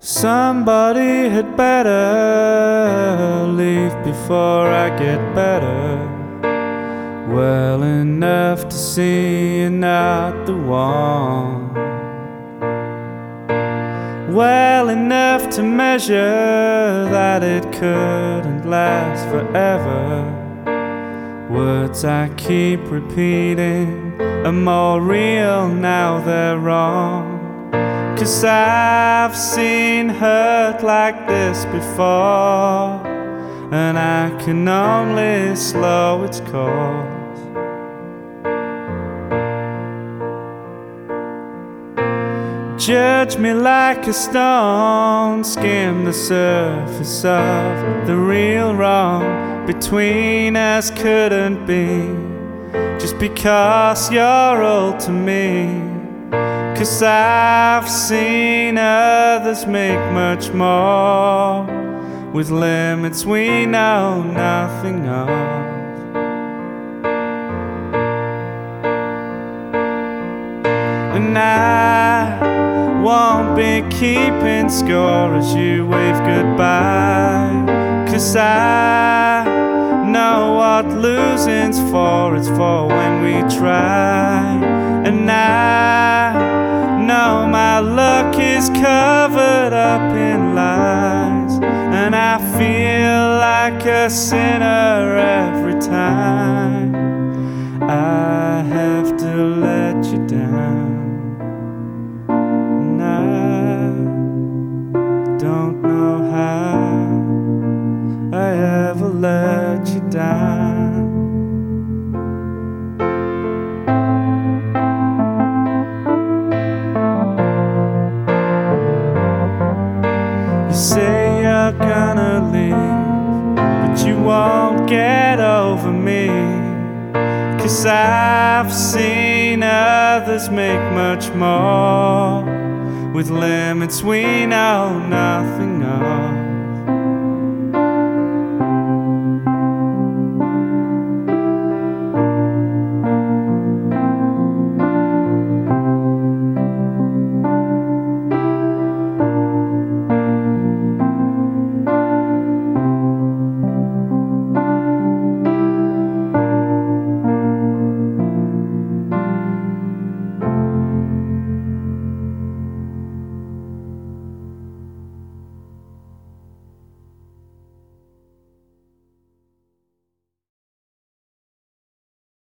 Somebody had better leave before I get better. Well enough to see you're not the one. Well enough to measure that it couldn't last forever. Words I keep repeating are more real now they're wrong. 'Cause I've seen hurt like this before, and I can only slow its course. Judge me like a stone, skim the surface of the real wrong between us couldn't be, just because you're old to me. 'Cause I've seen others make much more with limits we know nothing of. And I won't be keeping score as you wave goodbye, 'cause I know what losing's for. It's for when we try. And I know my luck is covered up in lies, and I feel like a sinner every time I have to let you down. And I don't know how I ever let you down. You say you're gonna leave, but you won't get over me. 'Cause I've seen others make much more with limits we know nothing of.